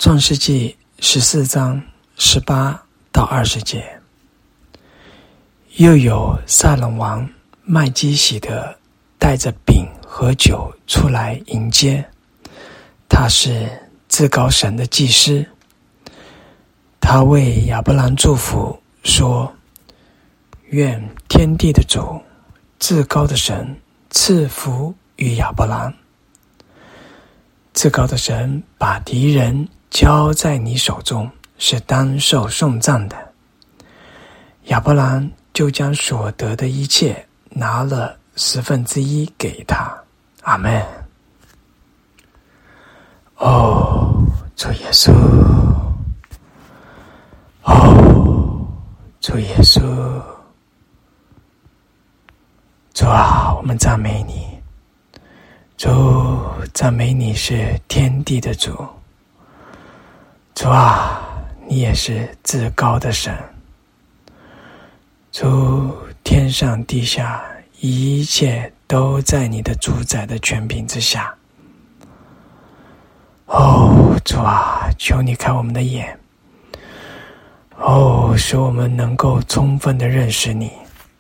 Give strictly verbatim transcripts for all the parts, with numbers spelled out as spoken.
创世纪十四章十八到二十节。又有撒冷王麦基洗德带着饼和酒出来迎接，他是至高神的祭司。他为亚伯兰祝福说，愿天地的主至高的神赐福于亚伯兰。至高的神把敌人交在你手中，是当受颂赞的。亚伯兰就将所得的一切拿了十分之一给他。阿们。哦，主耶稣，哦，主耶稣，主啊，我们赞美你。主，赞美你是天地的主。主啊，你也是至高的神。主，天上地下一切都在你的主宰的权柄之下。哦，主啊，求你开我们的眼，哦，使我们能够充分的认识你。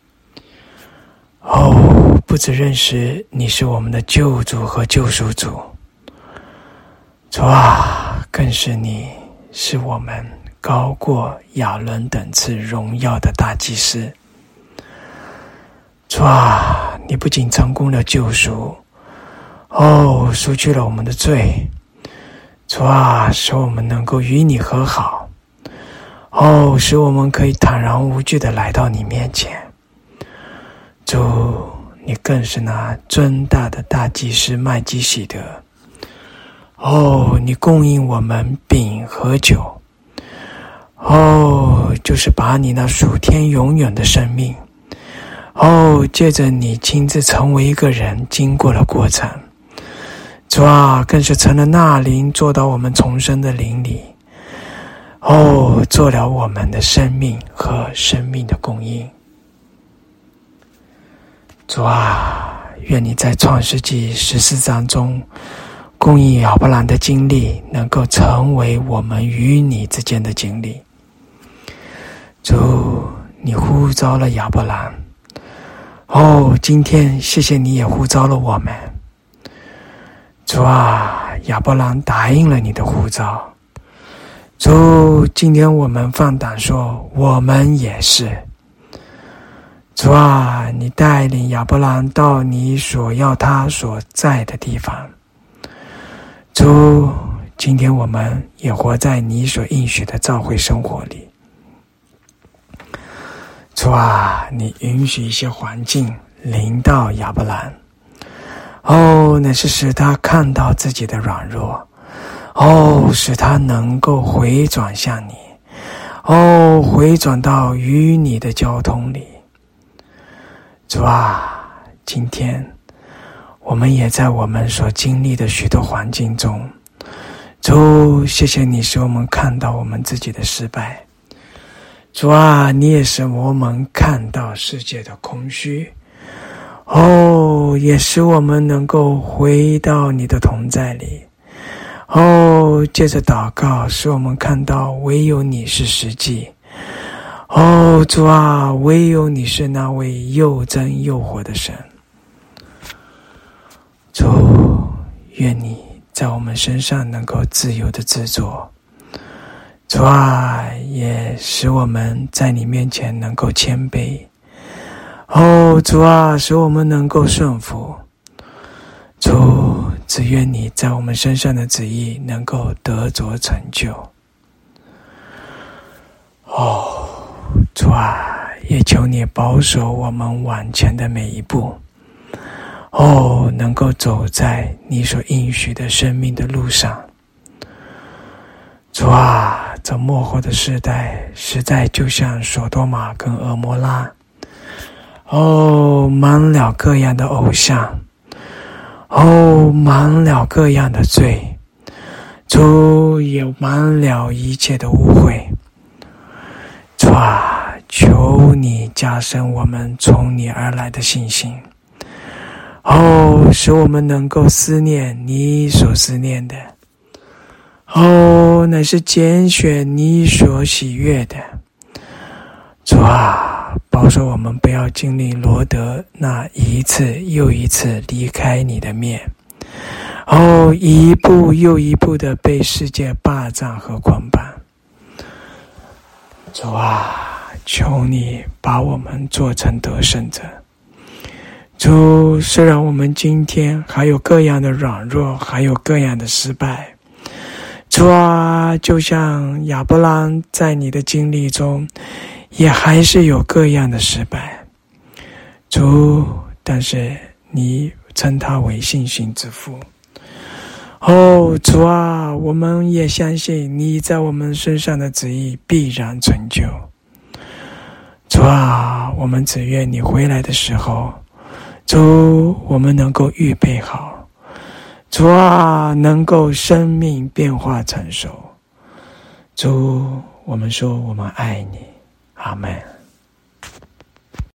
哦，不只认识你是我们的救主和救赎主，主啊，更是你是我们高过亚伦等次荣耀的大祭司。主啊，你不仅成功了救赎，哦，赎去了我们的罪。主啊，使我们能够与你和好，哦，使我们可以坦然无惧地来到你面前。主，你更是那尊大的大祭司麦基洗德。哦，你供应我们饼和酒，哦，就是把你那属天永远的生命，哦，借着你亲自成为一个人经过了过程。主啊，更是成了那灵，做到我们重生的灵里，哦，做了我们的生命和生命的供应。主啊，愿你在创世纪十四章中供应亚伯兰的经历能够成为我们与你之间的经历。主，你呼召了亚伯兰，哦，今天谢谢你也呼召了我们。主啊，亚伯兰答应了你的呼召。主，今天我们放胆说，我们也是。主啊，你带领亚伯兰到你所要他所在的地方。主，今天我们也活在你所应许的召会生活里。主啊，你允许一些环境临到亚伯兰，哦，那是使他看到自己的软弱，哦，使他能够回转向你，哦，回转到与你的交通里。主啊，今天我们也在我们所经历的许多环境中，主，谢谢你使我们看到我们自己的失败。主啊，你也使我们看到世界的空虚，哦，也使我们能够回到你的同在里，哦，借着祷告使我们看到唯有你是实际。哦，主啊，唯有你是那位又真又活的神。主，愿你在我们身上能够自由的制作。主啊，也使我们在你面前能够谦卑。哦，主啊，使我们能够顺服。主，只愿你在我们身上的旨意能够得着成就。哦，主啊，也求你保守我们往前的每一步，哦，能够走在你所应许的生命的路上。主啊，这末后的世代实在就像索多玛跟蛾摩拉，哦，满了各样的偶像，哦，满了各样的罪，主，也满了一切的污秽。主啊，求你加深我们从你而来的信心，哦，使我们能够思念你所思念的， 哦，乃是拣选你所喜悦的。主啊，保守我们不要经历罗得那一次又一次离开你的面，哦，一步又一步的被世界霸占和捆绑。主啊，求你把我们做成得胜者。主，虽然我们今天还有各样的软弱，还有各样的失败，主啊，就像亚伯兰在你的经历中也还是有各样的失败，主，但是你称他为信心之父。哦，主啊，我们也相信你在我们身上的旨意必然成就。主啊，我们只愿你回来的时候，主，我们能够预备好，主啊，能够生命变化成熟。主，我们说我们爱你，阿们。